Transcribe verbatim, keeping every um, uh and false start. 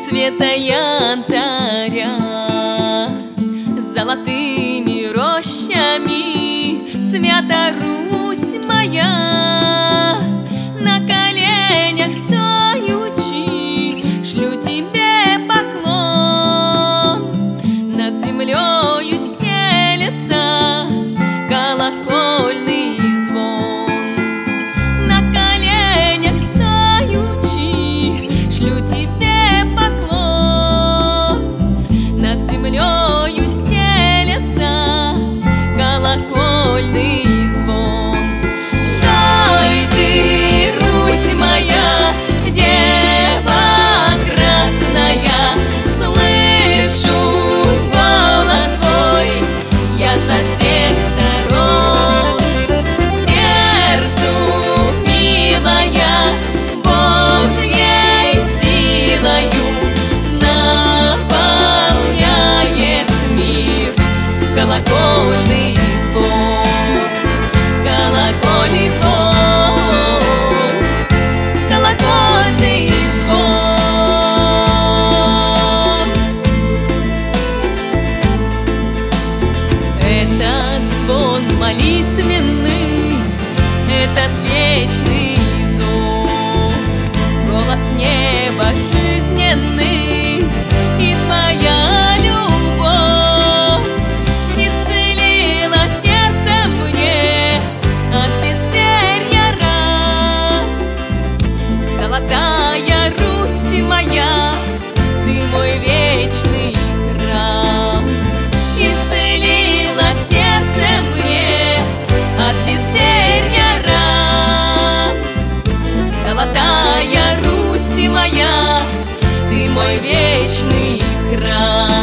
цвета янтаря, золотыми рощами свята Русь моя. На коленях стоячи, шлю тебе поклон. Над землею стелется колокольный звон. На коленях стоячи, шлю тебе поклон. Над землею стелется колокольный звон. Ой, ты, Русь моя, дева красная, слышу голос твой я со всех сторон. Сердцу милая, Бог ей силою наполняет мир. Колокольный звон, колокольный звон, колокольный звон. Этот звон молитвенный, этот вечный зов, голос неба жизненный и твоя любовь исцелила сердце мне от безверия ран. Золотая Русь моя, ты мой вечный храм. Исцелила сердце мне от безверия ран. Золотая Русь моя, ты мой вечный храм.